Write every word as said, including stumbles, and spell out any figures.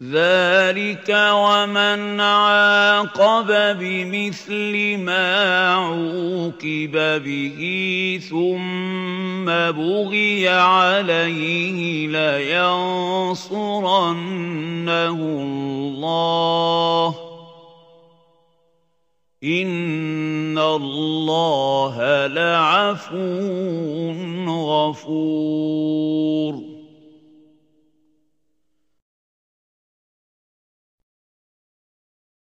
ذلك ومن عاقب بمثل ما عوقب به ثم بغي عليه لينصرنه الله إن الله لعفو غفور